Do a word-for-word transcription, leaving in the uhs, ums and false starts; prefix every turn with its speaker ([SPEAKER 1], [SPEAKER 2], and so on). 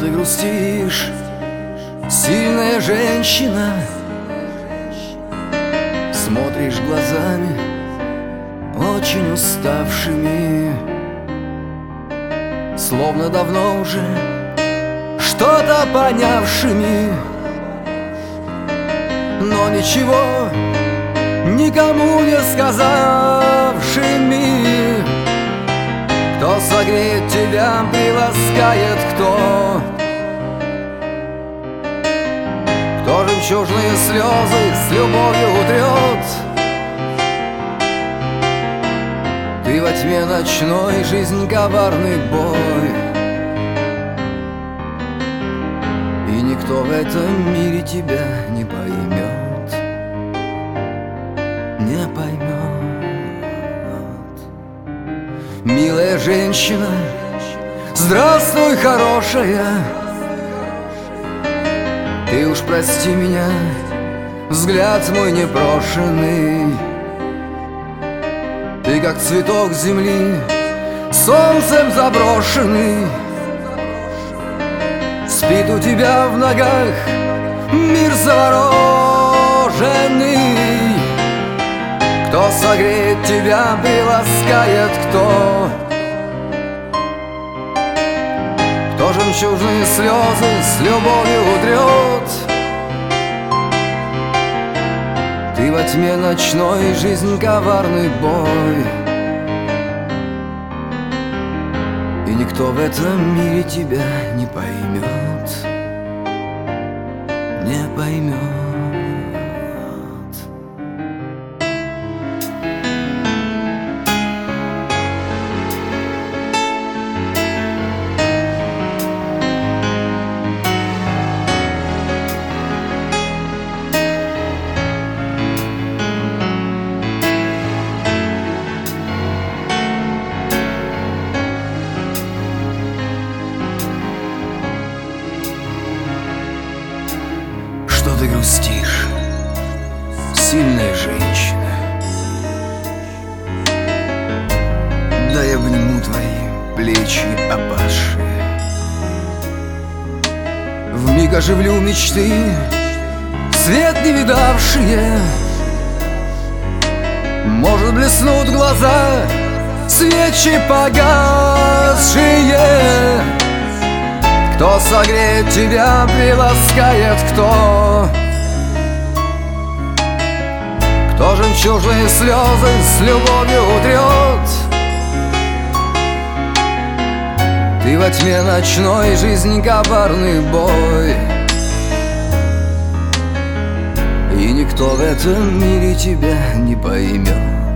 [SPEAKER 1] ты грустишь, сильная женщина? Смотришь глазами очень уставшими, словно давно уже что-то понявшими, но ничего никому не сказавшими. Кто согреет тебя, приласкает, кто Кто жемчужные слезы с любовью утрет. Ты во тьме ночной, жизнь коварный бой, и никто в этом мире тебя не поймет, не поймет. Милая женщина, здравствуй, хорошая, ты уж прости меня, взгляд мой непрошенный. Ты как цветок земли, солнцем заброшенный. Спит у тебя в ногах мир завороженный. Кто согреет тебя, приласкает, кто Кто жемчужные слезы с любовью утрет. Ты во тьме ночной, жизнь коварный бой, и никто в этом мире тебя не поймет, не поймет. Что ты грустишь, сильная женщина? Дай обниму твои плечи опасшие, вмиг оживлю мечты, свет не видавшие. Может, блеснут глаза, свечи погасшие. Кто согреет тебя, приласкает, кто Кто жемчужные слезы с любовью утрет. Ты во тьме ночной, жизнь коварный бой, и никто в этом мире тебя не поймет,